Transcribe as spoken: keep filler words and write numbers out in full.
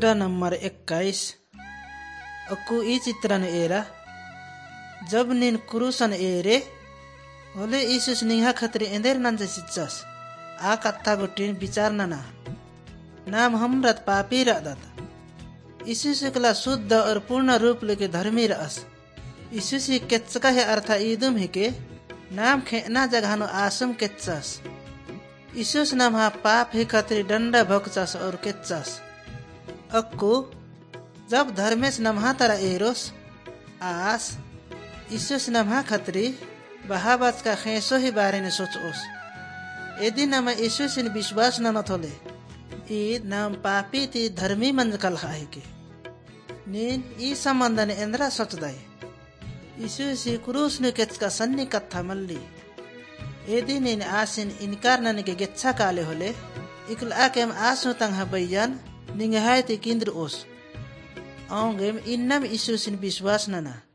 चित्र नंबर इक्कीस। अक्कू ई चित्रन एरा जब निन क्रूसन एरे होले ईसुस निहा खतरी एंदेर नंजे सिच्चस आ कत्था गुटिन विचार नना नाम हमरत पापी रदत ईसुस एकला शुद्ध और पूर्ण रूप लेके धर्मी रस ईसुस ही केच्चका है अर्थ ईदुम है के नाम खेना जगहानो आसम केच्चस ईसुस नाम हा पाप ही खतरी डंडा भोगचस और केच्चस अक्कू जब धर्मेश नमहा तरा एरोस आस ईसुस नमहा खतरी बहाबच का खेसो ही बारे ने सोचोस यदि नाम ईसुस इन विश्वास न थोले ई नाम पापी ती धर्मी मंजकल है के नीन ई संबंध ने इंद्रा सोच दाए ईसुस ही क्रूस ने केच का सन्नी कत्था मल्ली यदि नीन आसिन इनकार नने के गेच्छा काले होले इकल आकेम आसु तंग बैयान निंगहाय ती केंद्र ओस आंगेम इन्नम ईसुस इन विश्वास नना